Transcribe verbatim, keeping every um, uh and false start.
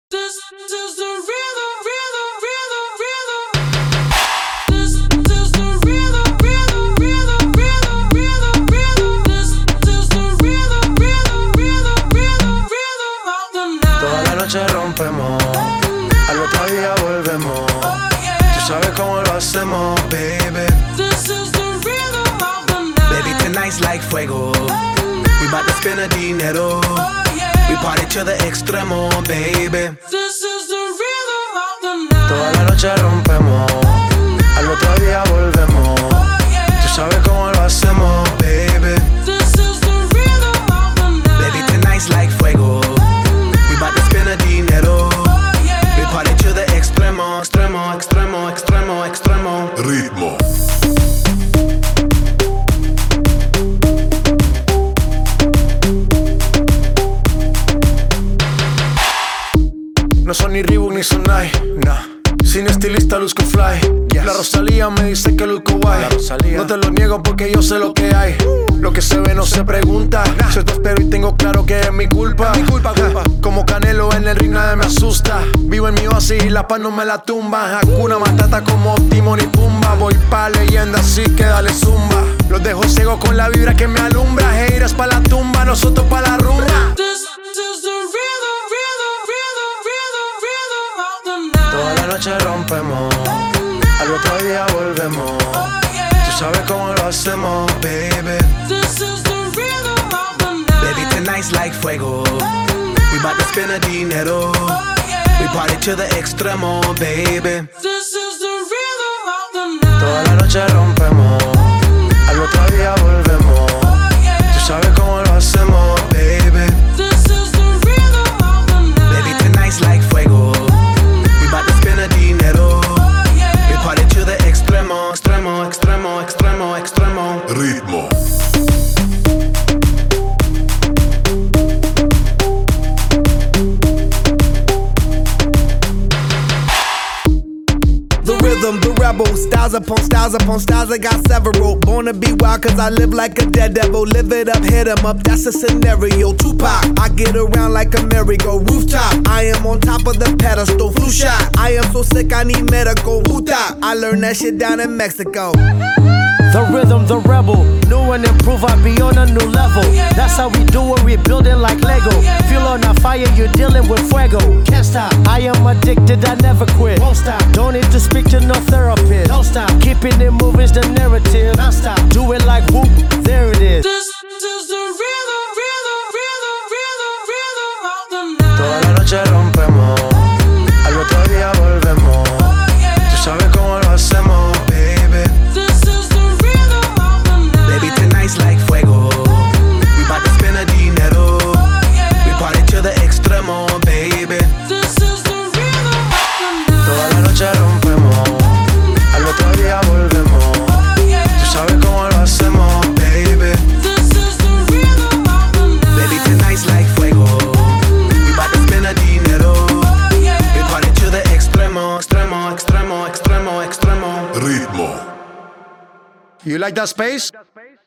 This is the rhythm, rhythm, rhythm, rhythm. This is the rhythm, rhythm, rhythm, rhythm, rhythm, rhythm. This is the rhythm, rhythm, rhythm, rhythm, rhythm of the night. Toda la noche rompemos, al otro día volvemos. Tú sabes cómo lo hacemos, baby. This is the rhythm of the night. Baby, tonight's like fuego. We bout to spend a dinero. We party to the extremo, baby. This is the rhythm of the night. Toda la noche rompemos, al otro día volvemos. Tú sabes cómo lo hacemos, baby. This is the rhythm of the night. Baby, tonight's like fuego. We bout to spend a dinero. We party to the extremo, extremo, extremo, extremo, extremo. Ritmo. No son ni Reebok ni Sonai, nah. Sin estilista luzco fly, yes. La Rosalía me dice que luzco guay. No te lo niego porque yo sé lo que hay. Lo que se ve no se pregunta, nah. Yo te espero y tengo claro que es mi culpa, es mi culpa, culpa. Como Canelo en el ring nadie me asusta. Vivo en mi oasis y la paz no me la tumba. Hakuna Matata como Timon y Pumba. Voy pa' leyenda así que dale zumba. Los dejo ciego con la vibra que me alumbra. Heiras pa' la tumba, nosotros pa' la rumba. This is the rhythm, rhythm, rhythm, rhythm, rhythm of the night. Toda la noche rompemos, al otro día volvemos. Tú sabes cómo lo hacemos, baby. This is the rhythm of the night. Baby, tonight's like fuego. We bout to spend a dinero. We party to the extremo, baby. This is the rhythm of the night. Toda la noche rompemos, al otro día volvemos. Tú sabes cómo lo hacemos, baby. This is the rhythm of the night. Baby, tonight's like fuego. We bout to spend a dinero. We party to the extremo, extremo, extremo, extremo, extremo. Ritmo. The rhythm, the rebel, styles upon styles upon styles, I got several. Born to be wild cause I live like a dead devil. Live it up, hit 'em up, that's a scenario. Tupac, I get around like a merry-go rooftop. I am on top of the pedestal, flu shot. I am so sick I need medical. Puta, I learned that shit down in Mexico. The rhythm, the rebel, new and improve, I be on a new level. That's how we do it, we building like Lego. Feel on a fire, you're dealing with fuego. Can't stop, I am addicted, I never quit. Won't stop, don't need to speak to no therapist. Don't stop, keeping it moving's the narrative. Don't stop, do it like whoop, there it is. This is the rhythm, rhythm, rhythm, rhythm, rhythm of the night. Toda la noche rompemos, al otro día volvemos. Tú sabes cómo lo hacemos, baby. This is the rhythm of the night. Baby, tonight's like fuego. We bout to spend a dinero. We party to the extremo, baby. This is the rhythm of the night. Toda la noche rompemos, al otro día volvemos. Tú sabes cómo lo hacemos, baby. This is the rhythm of the night. Baby, tonight's like fuego. We bout to spend a dinero. We party to the extremo, extremo, extremo, extremo, extremo. Ritmo. You like that space?